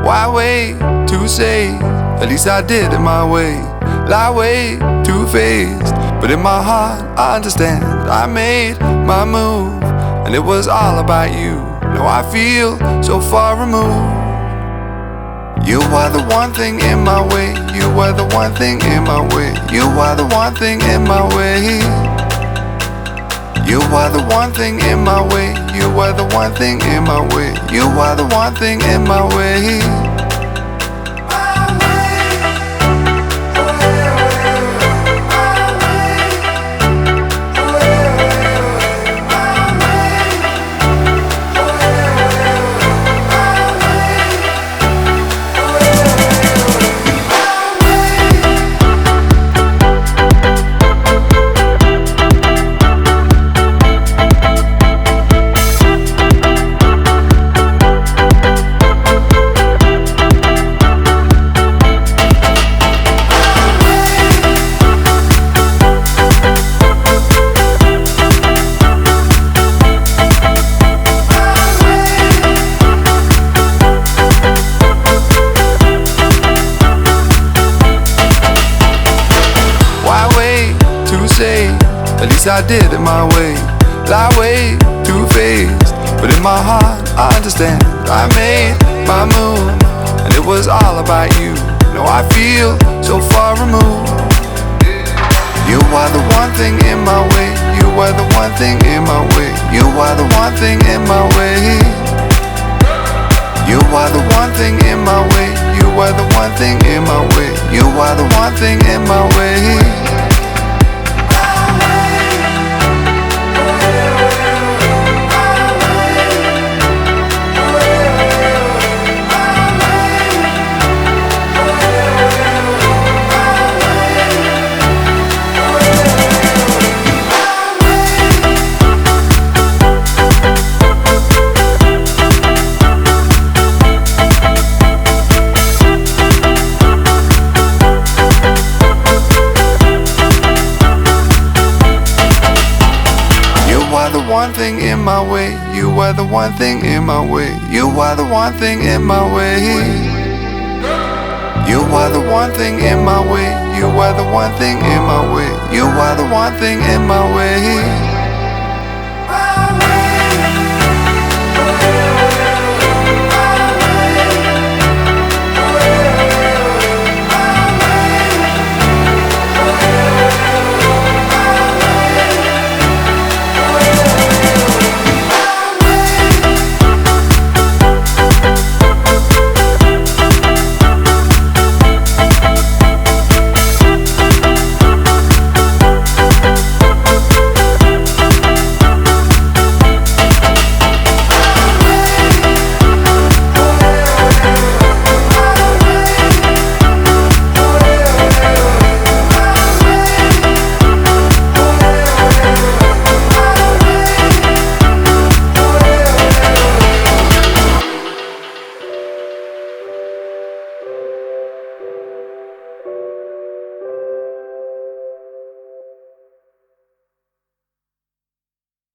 Why wait to say? At least I did it my way. Lie way too faced, but in my heart I understand. I made my move, and it was all about you. Now I feel so far removed. You are the one thing in my way. You are the one thing in my way. You are the one thing in my way. You are the one thing in my way. You are the one thing in my way. You are the one thing in my way. At least I did it my way. Lie way too faced, but in my heart I understand. I made my move, and it was all about you. Now I feel so far removed. You are the one thing in my way. You are the one thing in my way. You are the one thing in my way. You are the one thing in my way. You are the one thing in my way. You are the one thing in my way. One thing in my way. You are the one thing in my way. You are the one thing in my way. You are the one thing in my way. You are the one thing in my way. You are the one thing in my way.